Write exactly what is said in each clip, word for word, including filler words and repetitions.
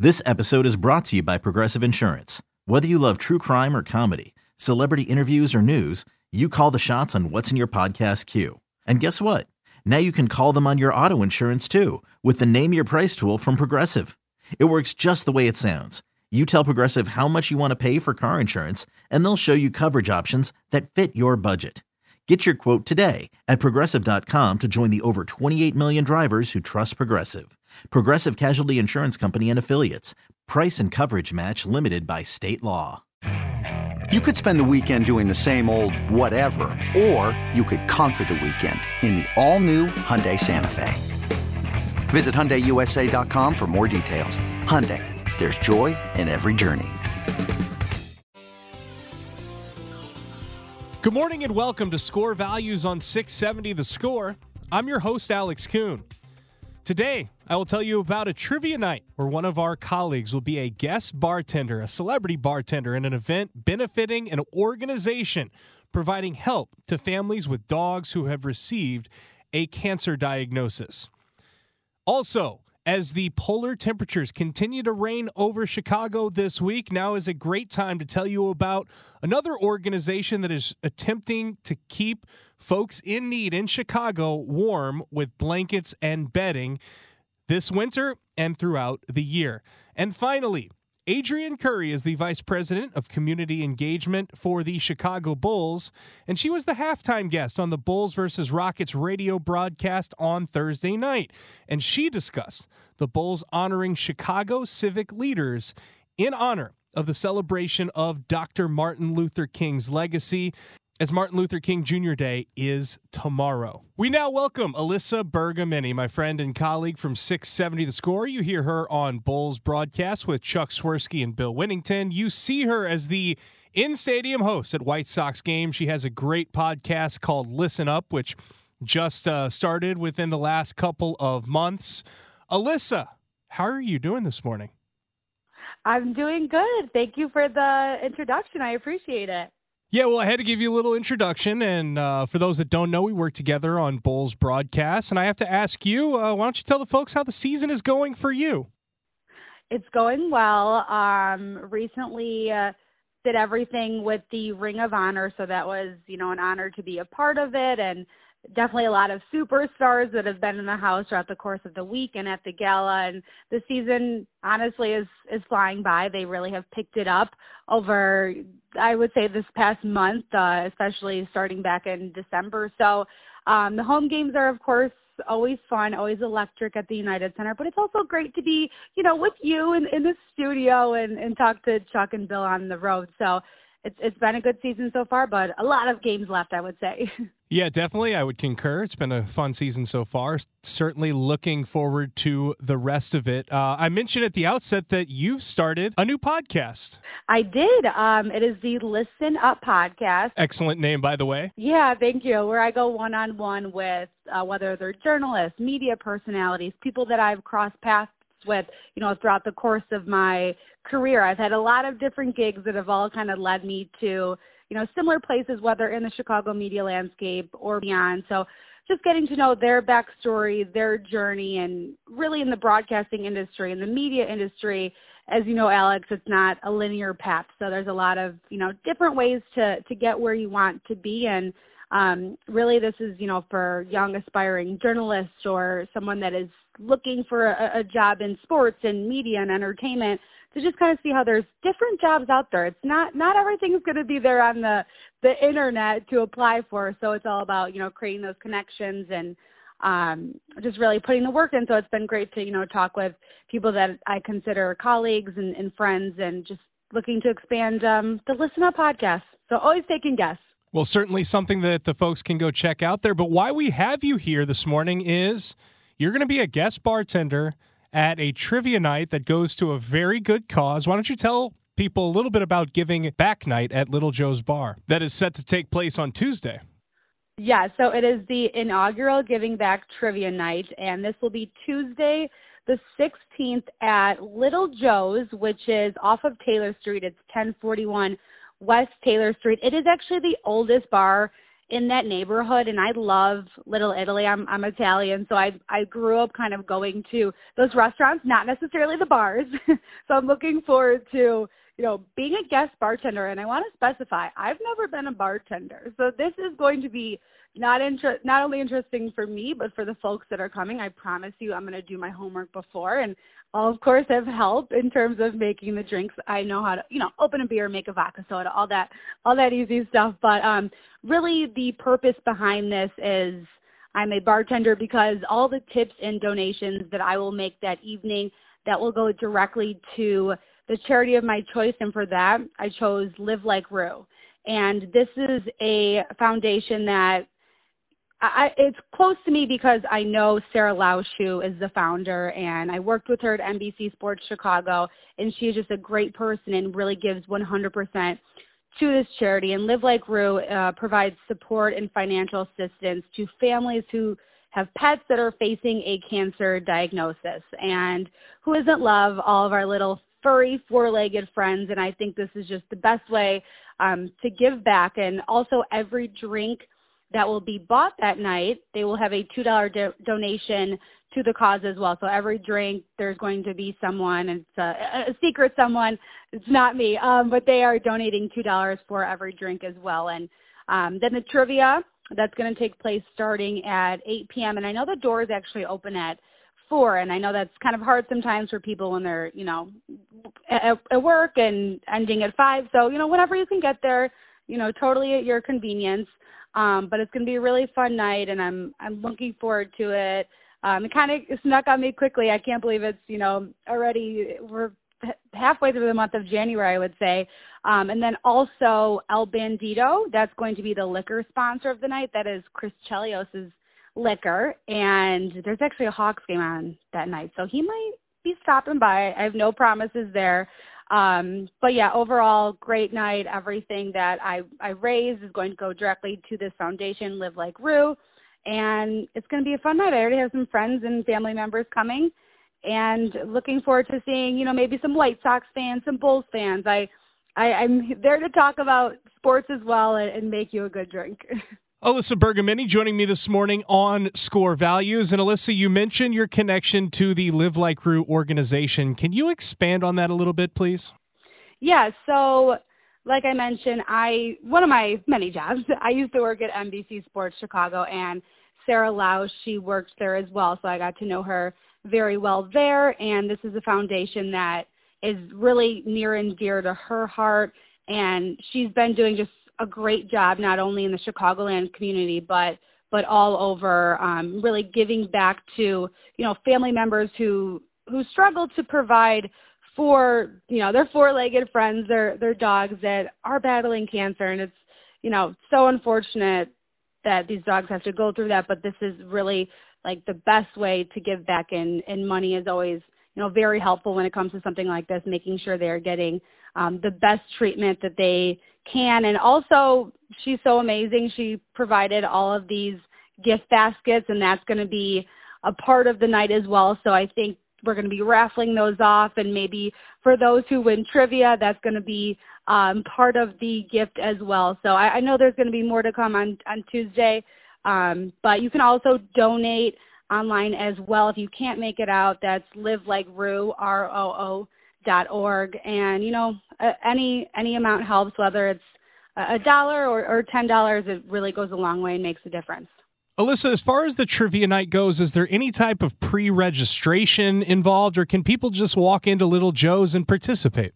This episode is brought to you by Progressive Insurance. Whether you love true crime or comedy, celebrity interviews or news, you call the shots on what's in your podcast queue. And guess what? Now you can call them on your auto insurance too with the Name Your Price tool from Progressive. It works just the way it sounds. You tell Progressive how much you want to pay for car insurance, and they'll show you coverage options that fit your budget. Get your quote today at Progressive dot com to join the over twenty-eight million drivers who trust Progressive. Progressive Casualty Insurance Company and Affiliates. Price and coverage match limited by state law. You could spend the weekend doing the same old whatever, or you could conquer the weekend in the all-new Hyundai Santa Fe. Visit Hyundai U S A dot com for more details. Hyundai, there's joy in every journey. Good morning and welcome to Score Values on six seventy The Score. I'm your host, Alex Kuhn. Today, I will tell you about a trivia night where one of our colleagues will be a guest bartender, a celebrity bartender in an event benefiting an organization providing help to families with dogs who have received a cancer diagnosis. Also, as the polar temperatures continue to reign over Chicago this week, now is a great time to tell you about another organization that is attempting to keep folks in need in Chicago warm with blankets and bedding this winter and throughout the year. And finally, Adrienne Curry is the Vice President of Community Engagement for the Chicago Bulls, and she was the halftime guest on the Bulls versus Rockets radio broadcast on Thursday night. And she discussed the Bulls honoring Chicago civic leaders in honor of the celebration of Doctor Martin Luther King's legacy, as Martin Luther King Junior Day is tomorrow. We now welcome Alyssa Bergamini, my friend and colleague from six seventy The Score. You hear her on Bulls broadcast with Chuck Swirsky and Bill Winnington. You see her as the in-stadium host at White Sox games. She has a great podcast called Listen Up, which just uh, started within the last couple of months. Alyssa, how are you doing this morning? I'm doing good. Thank you for the introduction. I appreciate it. Yeah, well, I had to give you a little introduction, and uh, for those that don't know, we work together on Bulls broadcasts, and I have to ask you, uh, why don't you tell the folks how the season is going for you? It's going well. Um, recently uh, did everything with the Ring of Honor, so that was, you know, an honor to be a part of it, and definitely a lot of superstars that have been in the house throughout the course of the week and at the gala. And the season, honestly, is, is flying by. They really have picked it up over, I would say, this past month, uh, especially starting back in December. So um, the home games are, of course, always fun, always electric at the United Center. But it's also great to be, you know, with you in, in the studio and, and talk to Chuck and Bill on the road. So it's it's been a good season so far, but a lot of games left, I would say. Yeah, definitely. I would concur. It's been a fun season so far. Certainly looking forward to the rest of it. Uh, I mentioned at the outset that you've started a new podcast. I did. Um, it is the Listen Up podcast. Excellent name, by the way. Yeah, thank you. Where I go one-on-one with uh, whether they're journalists, media personalities, people that I've crossed paths with, you know, throughout the course of my career. I've had a lot of different gigs that have all kind of led me to, you know, similar places, whether in the Chicago media landscape or beyond. So just getting to know their backstory, their journey, and really in the broadcasting industry, in the media industry, as you know, Alex, it's not a linear path. So there's a lot of, you know, different ways to, to get where you want to be. And um, really this is, you know, for young aspiring journalists or someone that is looking for a, a job in sports and media and entertainment, to just kind of see how there's different jobs out there. It's not, not everything is going to be there on the, the internet to apply for. So it's all about, you know, creating those connections and um, just really putting the work in. So it's been great to, you know, talk with people that I consider colleagues and, and friends, and just looking to expand um, the Listen Up podcast. So always taking guests. Well, certainly something that the folks can go check out there. But why we have you here this morning is you're going to be a guest bartender at a trivia night that goes to a very good cause. Why don't you tell people a little bit about Giving Back Night at Little Joe's Bar that is set to take place on Tuesday? Yeah, so it is the inaugural Giving Back Trivia Night, and this will be Tuesday the sixteenth at Little Joe's, which is off of Taylor Street. It's ten forty-one West Taylor Street. It is actually the oldest bar in that neighborhood, and I love Little Italy. I'm I'm Italian, so I I grew up kind of going to those restaurants, not necessarily the bars. So I'm looking forward to, you know, being a guest bartender, and I want to specify, I've never been a bartender. So this is going to be not inter- not only interesting for me, but for the folks that are coming. I promise you I'm going to do my homework before, and I'll, of course, have help in terms of making the drinks. I know how to, you know, open a beer, make a vodka soda, all that, all that easy stuff. But um, really the purpose behind this is I'm a bartender because all the tips and donations that I will make that evening, that will go directly to the charity of my choice. And for that, I chose Live Like Rue. And this is a foundation that I, it's close to me because I know Sarah Lausch, who is the founder, and I worked with her at N B C Sports Chicago, and she is just a great person and really gives one hundred percent to this charity. And Live Like Rue uh, provides support and financial assistance to families who have pets that are facing a cancer diagnosis. And who doesn't love all of our little furry four-legged friends? And I think this is just the best way um, to give back. And also every drink that will be bought that night, they will have a two dollars do- donation to the cause as well. So every drink, there's going to be someone, and it's a, a secret someone, it's not me, um, but they are donating two dollars for every drink as well. And um, then the trivia, that's going to take place starting at eight p.m. And I know the doors actually open at four, and I know that's kind of hard sometimes for people when they're, you know, at, at work and ending at five. So, you know, whenever you can get there, you know, totally at your convenience. Um, but it's going to be a really fun night, and I'm I'm looking forward to it. Um, it kind of snuck on me quickly. I can't believe it's, you know, already we're halfway through the month of January, I would say. Um, and then also El Bandito, that's going to be the liquor sponsor of the night. That is Chris Chelios' liquor, and there's actually a Hawks game on that night, so he might be stopping by. I have no promises there. Um, but yeah, overall, great night. Everything that I, I raise is going to go directly to this foundation, Live Like Rue, and it's going to be a fun night. I already have some friends and family members coming, and looking forward to seeing, you know, maybe some White Sox fans, some Bulls fans. I, I, I'm there to talk about sports as well and, and make you a good drink. Alyssa Bergamini joining me this morning on Score Values. And Alyssa, you mentioned your connection to the Live Like Rue organization. Can you expand on that a little bit, please? Yeah, so like I mentioned, I one of my many jobs, I used to work at N B C Sports Chicago, and Sarah Lausch, she worked there as well, so I got to know her very well there. And this is a foundation that is really near and dear to her heart, and she's been doing just a great job, not only in the Chicagoland community, but but all over, um, really giving back to, you know, family members who who struggle to provide for, you know, their four-legged friends, their their dogs that are battling cancer. And it's, you know, so unfortunate that these dogs have to go through that, but this is really like the best way to give back, and, and money is always, you know, very helpful when it comes to something like this, making sure they're getting um, the best treatment that they can. And also, she's so amazing. She provided all of these gift baskets, and that's going to be a part of the night as well. So I think we're going to be raffling those off, and maybe for those who win trivia, that's going to be um, part of the gift as well. So I, I know there's going to be more to come on, on Tuesday, um, but you can also donate online as well if you can't make it out. That's Live Like Rue, R O O dot org. And, you know, uh, any any amount helps, whether it's a dollar or, or ten dollars, it really goes a long way and makes a difference. Alyssa, as far as the trivia night goes, is there any type of pre-registration involved, or can people just walk into Little Joe's and participate?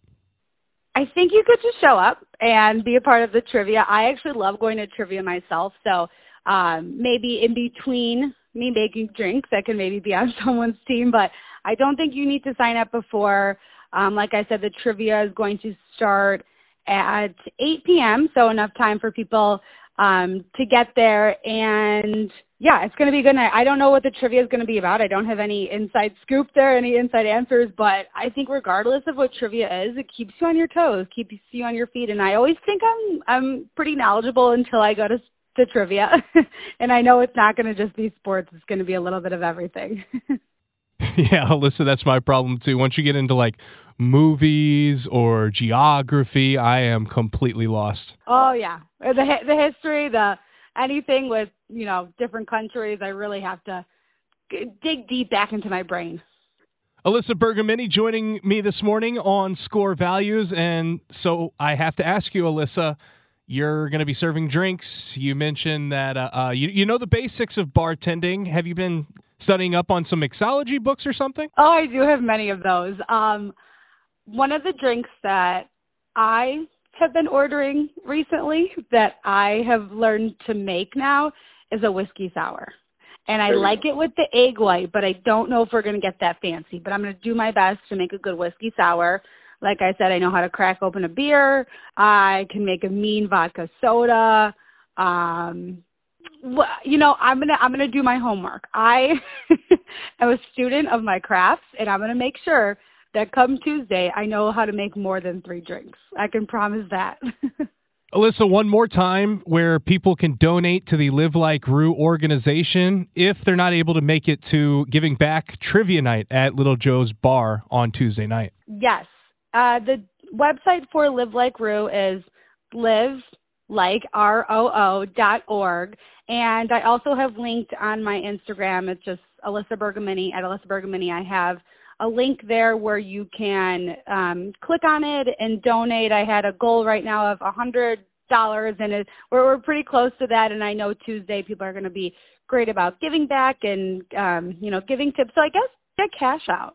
I think you could just show up and be a part of the trivia. I actually love going to trivia myself, so um, maybe in between me making drinks, I can maybe be on someone's team, but I don't think you need to sign up before. Um, like I said, the trivia is going to start at eight p.m., so enough time for people um, to get there. And, yeah, it's going to be a good night. I don't know what the trivia is going to be about. I don't have any inside scoop there, any inside answers, but I think regardless of what trivia is, it keeps you on your toes, keeps you on your feet. And I always think I'm I'm pretty knowledgeable until I go to, to trivia. And I know it's not going to just be sports. It's going to be a little bit of everything. Yeah, Alyssa, that's my problem too. Once you get into like movies or geography, I am completely lost. Oh yeah, the the history, the anything with, you know, different countries, I really have to dig deep back into my brain. Alyssa Bergamini joining me this morning on Score Values. And so I have to ask you, Alyssa, you're going to be serving drinks. You mentioned that uh, uh, you, you know the basics of bartending. Have you been studying up on some mixology books or something? Oh, I do have many of those. Um, one of the drinks that I have been ordering recently that I have learned to make now is a whiskey sour. And I like it with the egg white, but I don't know if we're going to get that fancy. But I'm going to do my best to make a good whiskey sour. Like I said, I know how to crack open a beer. I can make a mean vodka soda. Um, well, you know, I'm gonna I'm gonna do my homework. I am a student of my crafts, and I'm gonna make sure that come Tuesday, I know how to make more than three drinks. I can promise that. Alyssa, one more time where people can donate to the Live Like Rue organization if they're not able to make it to Giving Back Trivia Night at Little Joe's Bar on Tuesday night. Yes. Uh, the website for Live Like Rue is live like R O O dot org. And I also have linked on my Instagram. It's just Alyssa Bergamini at Alyssa Bergamini. I have a link there where you can um, click on it and donate. I had a goal right now of one hundred dollars, and it, we're, we're pretty close to that. And I know Tuesday people are going to be great about giving back and, um, you know, giving tips. So I guess get cash out.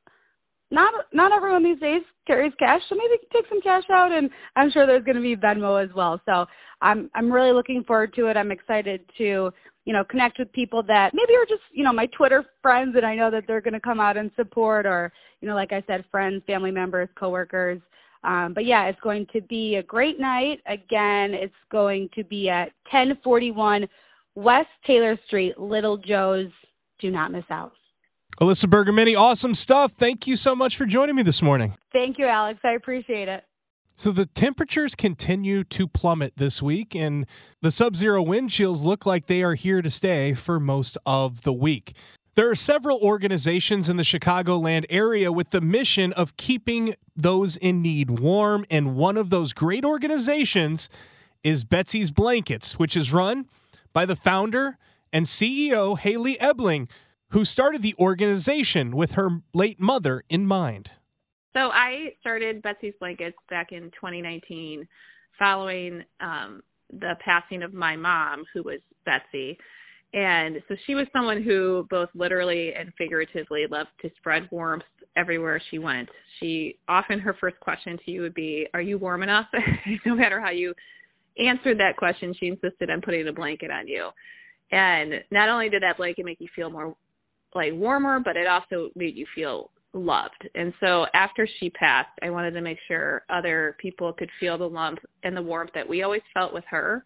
Not not everyone these days carries cash, so maybe take some cash out, and I'm sure there's going to be Venmo as well. So I'm I'm really looking forward to it. I'm excited to, you know, connect with people that maybe are just, you know, my Twitter friends, and I know that they're going to come out and support, or, you know, like I said, friends, family members, coworkers. Um, but yeah, it's going to be a great night. Again, it's going to be at ten forty-one West Taylor Street, Little Joe's. Do not miss out. Alyssa Bergamini, awesome stuff. Thank you so much for joining me this morning. Thank you, Alex. I appreciate it. So the temperatures continue to plummet this week, and the sub-zero wind chills look like they are here to stay for most of the week. There are several organizations in the Chicagoland area with the mission of keeping those in need warm, and one of those great organizations is Betsy's Blankets, which is run by the founder and C E O, Haley Ebling, who started the organization with her late mother in mind. So I started Betsy's Blankets back in twenty nineteen following um, the passing of my mom, who was Betsy. And so she was someone who both literally and figuratively loved to spread warmth everywhere she went. She often, her first question to you would be, "Are you warm enough?" No matter how you answered that question, she insisted on putting a blanket on you. And not only did that blanket make you feel more like warmer, but it also made you feel loved. And so after she passed, I wanted to make sure other people could feel the love and the warmth that we always felt with her.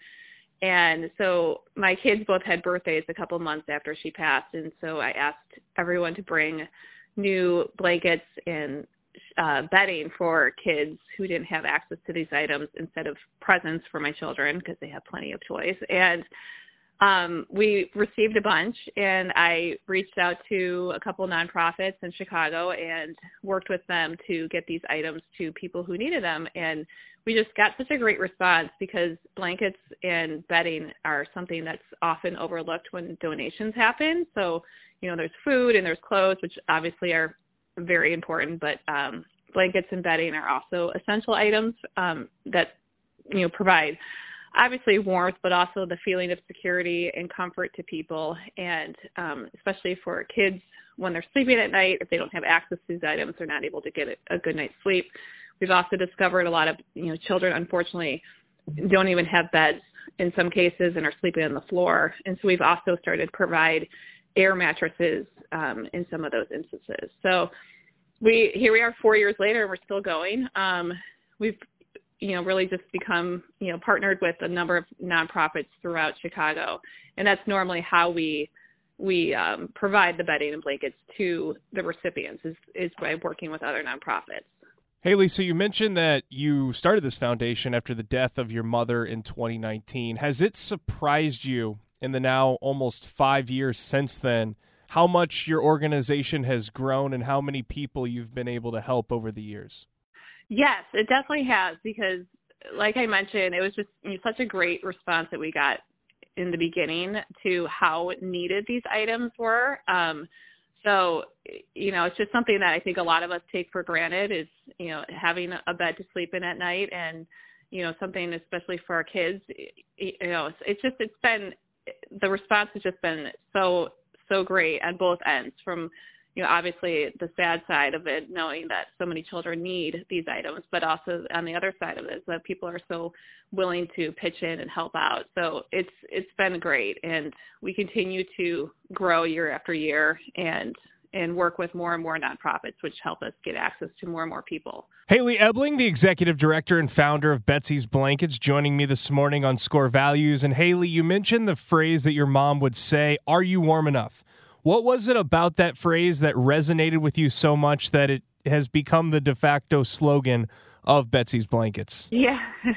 And so my kids both had birthdays a couple months after she passed, and so I asked everyone to bring new blankets and uh, bedding for kids who didn't have access to these items instead of presents for my children, because they have plenty of toys. And Um, we received a bunch, and I reached out to a couple nonprofits in Chicago and worked with them to get these items to people who needed them. And we just got such a great response, because blankets and bedding are something that's often overlooked when donations happen. So, you know, there's food and there's clothes, which obviously are very important, but um, blankets and bedding are also essential items um, that, you know, provide obviously warmth, but also the feeling of security and comfort to people. And um, especially for kids when they're sleeping at night, if they don't have access to these items, they're not able to get a good night's sleep. We've also discovered a lot of, you know, children, unfortunately, don't even have beds in some cases and are sleeping on the floor. And so we've also started to provide air mattresses um, in some of those instances. So we here we are four years later, and we're still going. Um, we've you know, really just become, you know, partnered with a number of nonprofits throughout Chicago. And that's normally how we we um, provide the bedding and blankets to the recipients, is, is by working with other nonprofits. Haley, so you mentioned that you started this foundation after the death of your mother in twenty nineteen. Has it surprised you in the now almost five years since then how much your organization has grown and how many people you've been able to help over the years? Yes, it definitely has, because like I mentioned, it was just, you know, such a great response that we got in the beginning to how needed these items were. Um, so, you know, it's just something that I think a lot of us take for granted is, you know, having a bed to sleep in at night, and, you know, something especially for our kids, you know, it's, it's just, it's been, the response has just been so, so great on both ends, from, you know, obviously the sad side of it, knowing that so many children need these items, but also on the other side of it is that people are so willing to pitch in and help out. So it's it's been great, and we continue to grow year after year and and work with more and more nonprofits, which help us get access to more and more people. Haley Ebling, the executive director and founder of Betsy's Blankets, joining me this morning on Score Values. And Haley, you mentioned the phrase that your mom would say, "Are you warm enough?" What was it about that phrase that resonated with you so much that it has become the de facto slogan of Betsy's Blankets? Yeah,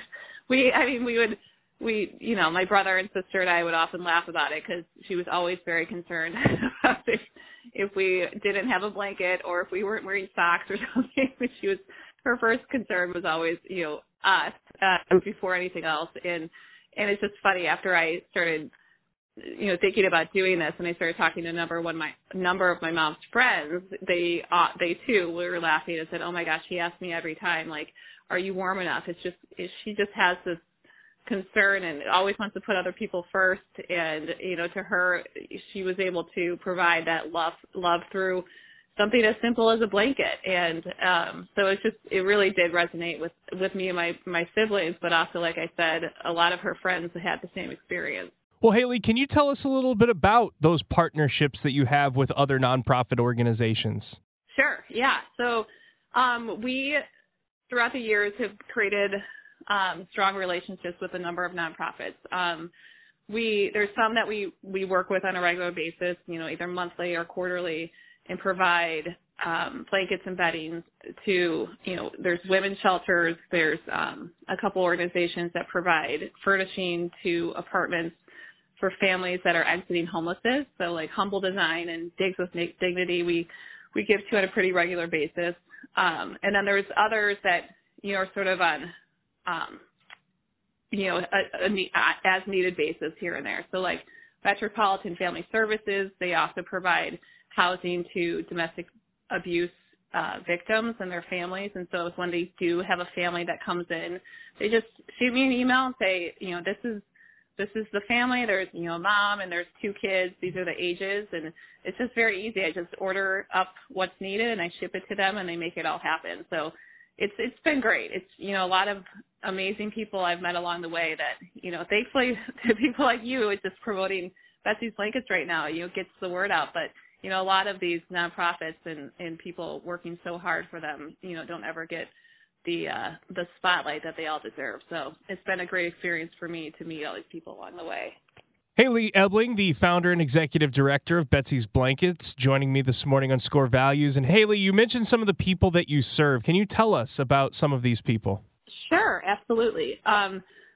we, I mean, we would, we, you know, my brother and sister and I would often laugh about it because she was always very concerned about if, if we didn't have a blanket or if we weren't wearing socks or something. She was, her first concern was always, you know, us uh, before anything else. And, and it's just funny, after I started, you know, thinking about doing this, and I started talking to a number of one my number of my mom's friends, they uh, they too were laughing and said, "Oh my gosh, she asks me every time, like, are you warm enough?" It's just it, she just has this concern and always wants to put other people first. And you know, to her, she was able to provide that love love through something as simple as a blanket. And um, so it's just it really did resonate with with me and my my siblings, but also, like I said, a lot of her friends had the same experience. Well, Haley, can you tell us a little bit about those partnerships that you have with other nonprofit organizations? Sure, yeah. So um, we, throughout the years, have created um, strong relationships with a number of nonprofits. Um, we There's some that we, we work with on a regular basis, you know, either monthly or quarterly, and provide um, blankets and bedding to, you know, there's women's shelters, there's um, a couple organizations that provide furnishing to apartments for families that are exiting homelessness. So like Humble Design and Digs with Dignity, we, we give to on a pretty regular basis. Um, and then there's others that, you know, are sort of on, um, you know, a, a, a as needed basis here and there. So like Metropolitan Family Services, they also provide housing to domestic abuse uh, victims and their families. And so if when they do have a family that comes in, they just shoot me an email and say, you know, this is, this is the family, there's, you know, a mom and there's two kids, these are the ages, and it's just very easy. I just order up what's needed and I ship it to them and they make it all happen. So it's it's been great. It's, you know, a lot of amazing people I've met along the way that, you know, thankfully to people like you, it's just promoting Betsy's Blankets right now, you know, gets the word out. But, you know, a lot of these nonprofits and, and people working so hard for them, you know, don't ever get the uh, the spotlight that they all deserve. So it's been a great experience for me to meet all these people along the way. Haley Ebling, the founder and executive director of Betsy's Blankets, joining me this morning on Score Values. And Haley, you mentioned some of the people that you serve. Can you tell us about some of these people? Sure, absolutely. Um,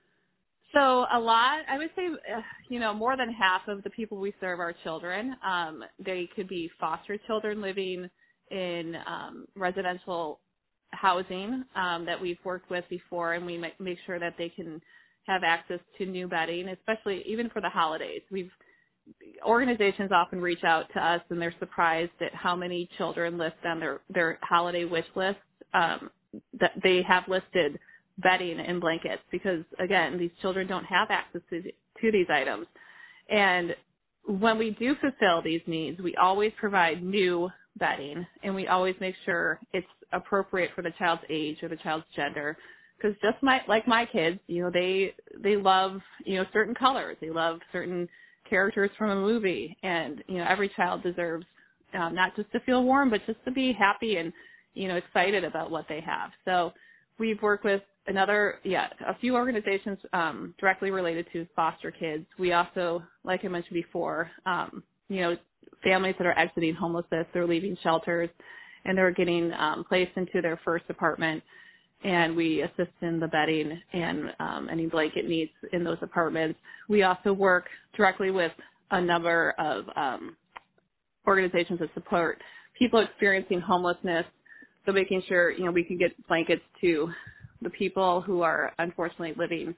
so a lot, I would say, uh, you know, more than half of the people we serve are children. Um, they could be foster children living in um, residential housing um, that we've worked with before, and we make, make sure that they can have access to new bedding, especially even for the holidays. We've organizations often reach out to us and they're surprised at how many children list on their, their holiday wish list um, that they have listed bedding and blankets because, again, these children don't have access to, to these items. And when we do fulfill these needs, we always provide new bedding, and we always make sure it's appropriate for the child's age or the child's gender. Because just my like my kids, you know, they they love, you know, certain colors. They love certain characters from a movie, and you know, every child deserves um, not just to feel warm, but just to be happy and, you know, excited about what they have. So we've worked with another, yeah, a few organizations um, directly related to foster kids. We also, like I mentioned before, um, you know, families that are exiting homelessness, they're leaving shelters, and they're getting um, placed into their first apartment, and we assist in the bedding and um, any blanket needs in those apartments. We also work directly with a number of um, organizations that support people experiencing homelessness, so making sure, you know, we can get blankets to the people who are unfortunately living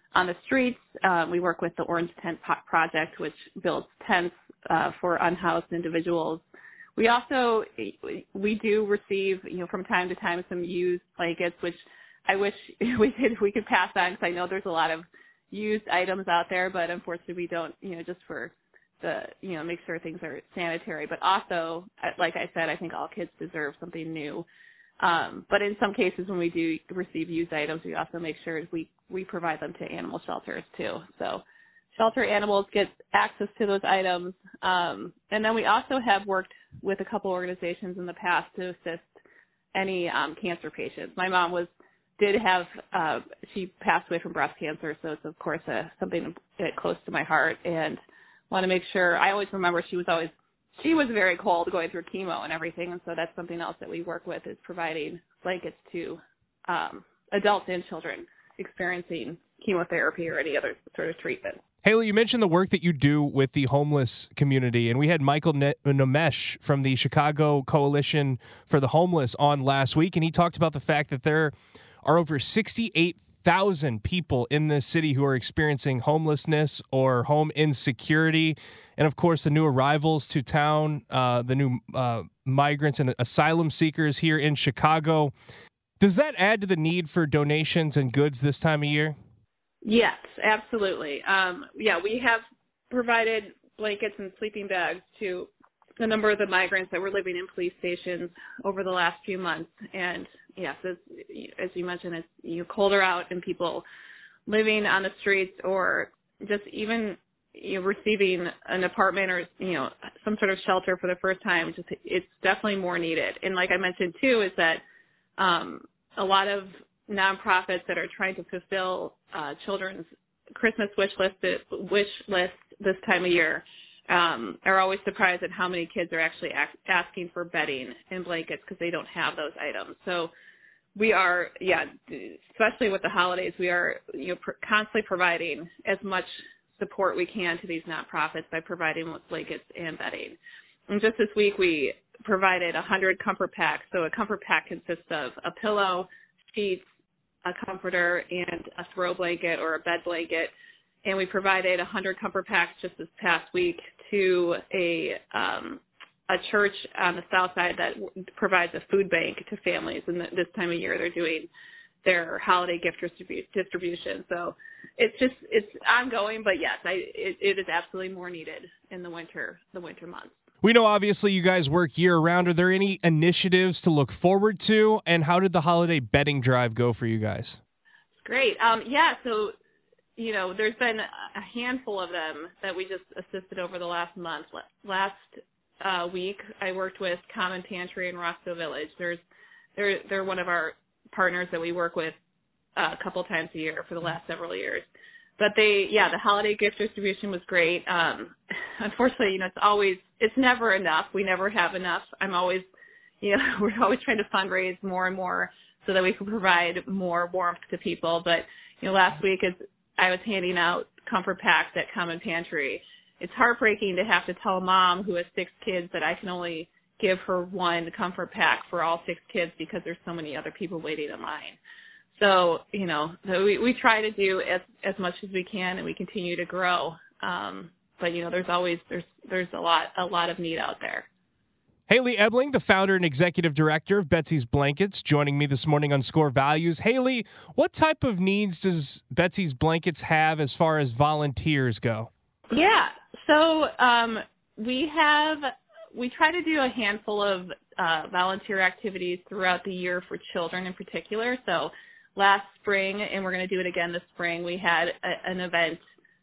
on the streets. Um, we work with the Orange Tent Project, which builds tents uh, for unhoused individuals. We also, we do receive, you know, from time to time some used blankets, which I wish we could, we could pass on, because I know there's a lot of used items out there, but unfortunately we don't, you know, just for the, you know, make sure things are sanitary. But also, like I said, I think all kids deserve something new. Um, but in some cases when we do receive used items, we also make sure we, we provide them to animal shelters too. So shelter animals get access to those items. Um, and then we also have worked with a couple organizations in the past to assist any um, cancer patients. My mom was did have, uh, she passed away from breast cancer, so it's, of course, uh, something close to my heart, and want to make sure, I always remember she was always, she was very cold going through chemo and everything, and so that's something else that we work with, is providing blankets to um, adults and children experiencing chemotherapy or any other sort of treatment. Haley, you mentioned the work that you do with the homeless community, and we had Michael Namesh from the Chicago Coalition for the Homeless on last week, and he talked about the fact that there are over sixty-eight thousand people in this city who are experiencing homelessness or home insecurity. And, of course, the new arrivals to town, uh, the new uh, migrants and asylum seekers here in Chicago. Does that add to the need for donations and goods this time of year? Yes, absolutely. Um, yeah, we have provided blankets and sleeping bags to a number of the migrants that were living in police stations over the last few months. And yes, as, as you mentioned, it's you know, colder out and people living on the streets, or just even you know, receiving an apartment or you know some sort of shelter for the first time. Just it's definitely more needed. And like I mentioned too, is that um, a lot of nonprofits that are trying to fulfill uh, children's Christmas wish list wish list this time of year um, are always surprised at how many kids are actually ask, asking for bedding and blankets because they don't have those items. So we are, yeah, especially with the holidays, we are you know pr- constantly providing as much support we can to these nonprofits by providing blankets and bedding. And just this week, we provided one hundred comfort packs. So a comfort pack consists of a pillow, sheets, a comforter, and a throw blanket or a bed blanket. And we provided one hundred comfort packs just this past week to a um, a church on the south side that provides a food bank to families. And this time of year, they're doing their holiday gift distribu- distribution. So it's just it's ongoing, but yes, I, it, it is absolutely more needed in the winter the winter months. We know, obviously, you guys work year-round. Are there any initiatives to look forward to? And how did the holiday bedding drive go for you guys? It's great. Um, yeah, so, you know, there's been a handful of them that we just assisted over the last month. Last uh, week, I worked with Common Pantry in Rossville Village. There's, they're, they're one of our partners that we work with uh, a couple times a year for the last several years. But they, yeah, the holiday gift distribution was great. Um, unfortunately, you know, it's always, it's never enough. We never have enough. I'm always, you know, we're always trying to fundraise more and more so that we can provide more warmth to people. But, you know, last week as I was handing out comfort packs at Common Pantry, it's heartbreaking to have to tell a mom who has six kids that I can only give her one comfort pack for all six kids because there's so many other people waiting in line. So, you know, so we, we try to do as, as much as we can, and we continue to grow. Um, but, you know, there's always, there's, there's a lot, a lot of need out there. Haley Ebling, the founder and executive director of Betsy's Blankets, joining me this morning on Score Values. Haley, what type of needs does Betsy's Blankets have as far as volunteers go? Yeah. So, um, we have, we try to do a handful of, uh, volunteer activities throughout the year for children in particular. So, last spring, and we're going to do it again this spring, we had a, an event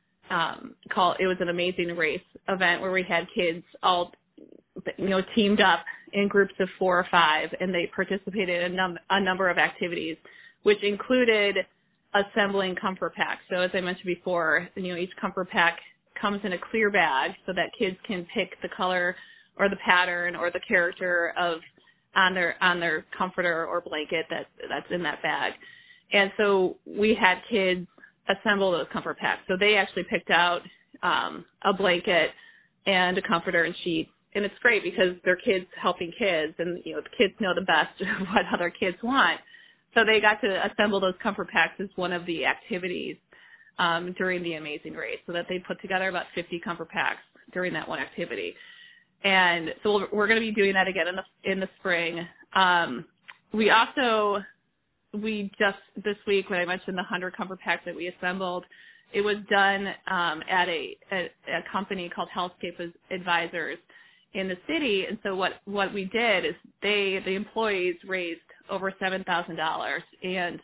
um, called, it was an Amazing Race event where we had kids all, you know, teamed up in groups of four or five, and they participated in a, num- a number of activities, which included assembling comfort packs. So as I mentioned before, you know, each comfort pack comes in a clear bag so that kids can pick the color or the pattern or the character of on their on their comforter or blanket that that's in that bag. And so we had kids assemble those comfort packs. So they actually picked out um, a blanket and a comforter and sheets. And it's great because they're kids helping kids, and you know the kids know the best what other kids want. So they got to assemble those comfort packs as one of the activities. um, during the Amazing Race, so that they put together about fifty comfort packs during that one activity. And so we're going to be doing that again in the in the spring. Um, we also, we just this week, when I mentioned the one hundred comfort packs that we assembled, it was done um, at a, a, a company called Healthscape Advisors in the city. And so what, what we did is they, the employees raised over seven thousand dollars. And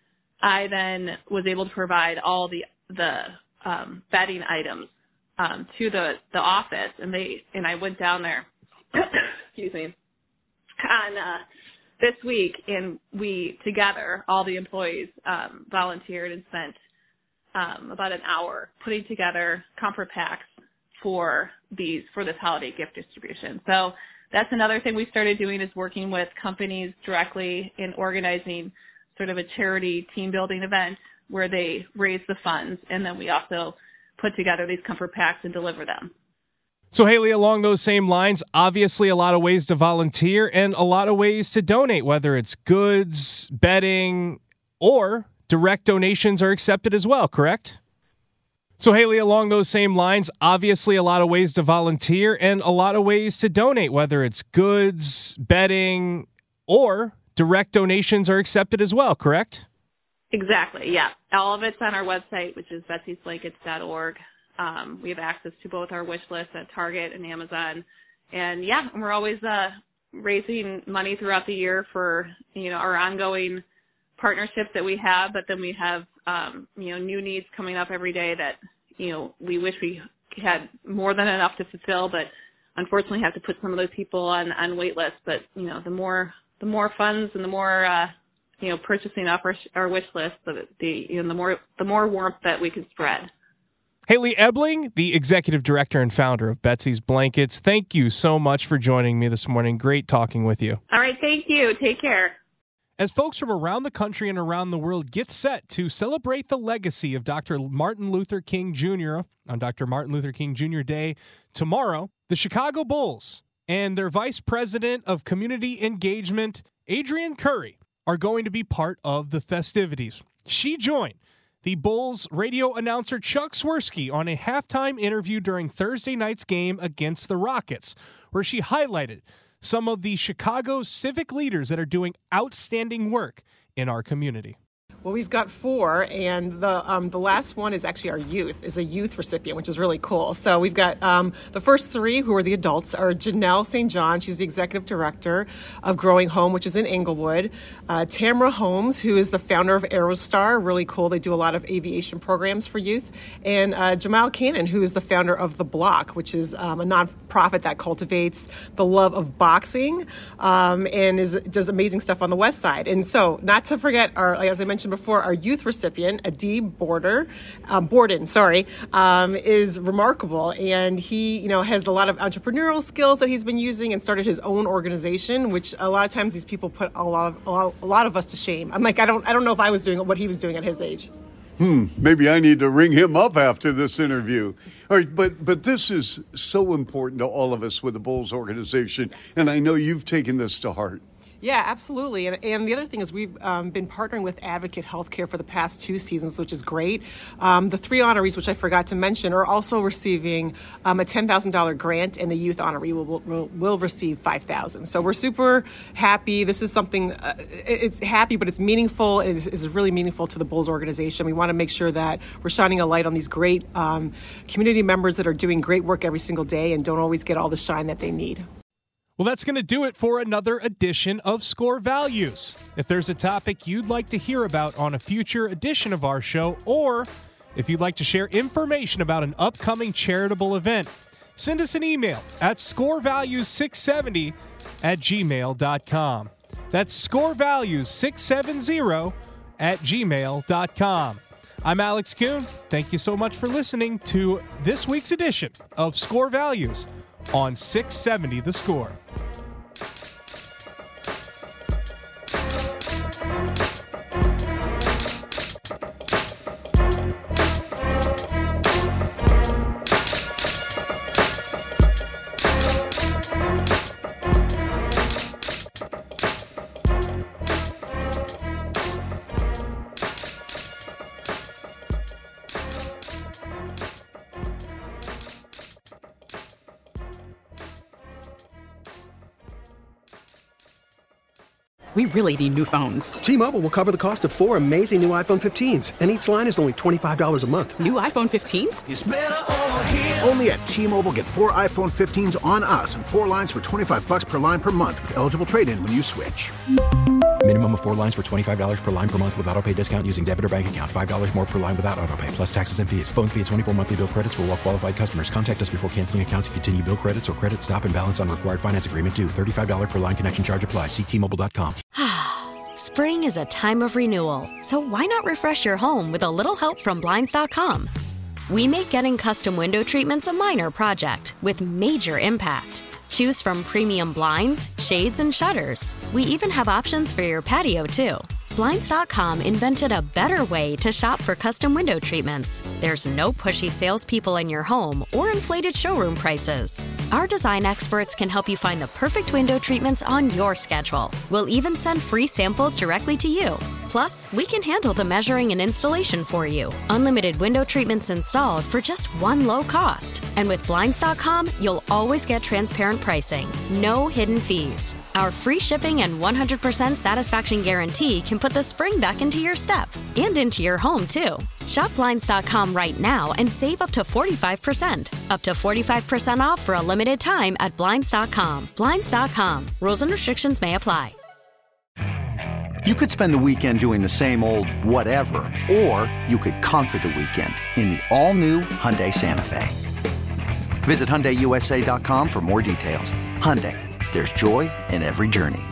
I then was able to provide all the, the um, bedding items um, to the, the office. And they, and I went down there, excuse me, on uh, this week, and we together, all the employees um, volunteered and spent um, about an hour putting together comfort packs for these for this holiday gift distribution. So that's another thing we started doing, is working with companies directly in organizing sort of a charity team building event where they raise the funds, and then we also put together these comfort packs and deliver them. So, Haley, along those same lines, obviously a lot of ways to volunteer and a lot of ways to donate, whether it's goods, bedding, or direct donations are accepted as well, correct? So, Haley, along those same lines, obviously a lot of ways to volunteer and a lot of ways to donate, whether it's goods, bedding, or direct donations are accepted as well, correct? Exactly, yeah. All of it's on our website, which is betsys blankets dot org. Um, we have access to both our wish list at Target and Amazon. And, yeah, we're always uh, raising money throughout the year for, you know, our ongoing partnerships that we have, but then we have, um, you know, new needs coming up every day that, you know, we wish we had more than enough to fulfill, but unfortunately have to put some of those people on, on wait lists. But, you know, the more the more funds and the more, uh, you know, purchasing off our, our wish list, the, the, you know, the more the more warmth that we can spread. Haley Ebling, the executive director and founder of Betsy's Blankets, thank you so much for joining me this morning. Great talking with you. All right, thank you. Take care. As folks from around the country and around the world get set to celebrate the legacy of Doctor Martin Luther King Junior on Doctor Martin Luther King Junior Day tomorrow, the Chicago Bulls and their Vice President of Community Engagement, Adrienne Curry, are going to be part of the festivities. She joined the Bulls radio announcer Chuck Swirsky on a halftime interview during Thursday night's game against the Rockets, where she highlighted some of the Chicago civic leaders that are doing outstanding work in our community. Well, we've got four, and the um, the last one is actually our youth, is a youth recipient, which is really cool. So we've got um, the first three, who are the adults, are Janelle Saint John. She's the executive director of Growing Home, which is in Englewood. Uh, Tamara Holmes, who is the founder of Aerostar, really cool. They do a lot of aviation programs for youth. And uh, Jamal Cannon, who is the founder of The Block, which is um, a nonprofit that cultivates the love of boxing um, and is does amazing stuff on the West Side. And so, not to forget, our, as I mentioned before, our youth recipient, Adib Border, um, Borden, sorry, um, is remarkable, and he, you know, has a lot of entrepreneurial skills that he's been using, and started his own organization, which a lot of times these people put a lot of a lot, a lot of us to shame. I'm like, I don't, I don't know if I was doing what he was doing at his age. Hmm, maybe I need to ring him up after this interview. All right, but but this is so important to all of us with the Bulls organization, and I know you've taken this to heart. Yeah, absolutely. And, and the other thing is we've um, been partnering with Advocate Healthcare for the past two seasons, which is great. Um, the three honorees, which I forgot to mention, are also receiving um, a ten thousand dollars grant, and the youth honoree will, will, will receive five thousand dollars. So we're super happy. This is something, uh, it's happy, but it's meaningful. It is, is really meaningful to the Bulls organization. We want to make sure that we're shining a light on these great um, community members that are doing great work every single day and don't always get all the shine that they need. Well, that's going to do it for another edition of Score Values. If there's a topic you'd like to hear about on a future edition of our show, or if you'd like to share information about an upcoming charitable event, send us an email at score values six seventy at gmail dot com. That's score values six seventy at gmail dot com. I'm Alex Kuhn. Thank you so much for listening to this week's edition of Score Values on six seventy The Score. we really need new phones. T-Mobile will cover the cost of four amazing new iPhone fifteens, and each line is only twenty-five dollars a month. New iPhone fifteens? It's better over here. Only at T-Mobile, get four iPhone fifteens on us and four lines for twenty-five dollars per line per month with eligible trade-in when you switch. Minimum of four lines for twenty-five dollars per line per month with autopay discount using debit or bank account. five dollars more per line without autopay, plus taxes and fees. Phone fee at twenty-four monthly bill credits for well-qualified customers. Contact us before canceling account to continue bill credits or credit stop and balance on required finance agreement due. thirty-five dollars per line connection charge applies. See T Mobile dot com. Spring is a time of renewal, so why not refresh your home with a little help from Blinds dot com? We make getting custom window treatments a minor project with major impact. Choose from premium blinds, shades, and shutters. We even have options for your patio, too. Blinds dot com invented a better way to shop for custom window treatments. There's no pushy salespeople in your home or inflated showroom prices. Our design experts can help you find the perfect window treatments on your schedule. We'll even send free samples directly to you. Plus, we can handle the measuring and installation for you. Unlimited window treatments installed for just one low cost. And with Blinds dot com, you'll always get transparent pricing. No hidden fees. Our free shipping and one hundred percent satisfaction guarantee can put the spring back into your step and into your home, too. Shop Blinds dot com right now and save up to forty-five percent. Up to forty-five percent off for a limited time at Blinds dot com. Blinds dot com. Rules and restrictions may apply. You could spend the weekend doing the same old whatever, or you could conquer the weekend in the all-new Hyundai Santa Fe. Visit Hyundai U S A dot com for more details. Hyundai, there's joy in every journey.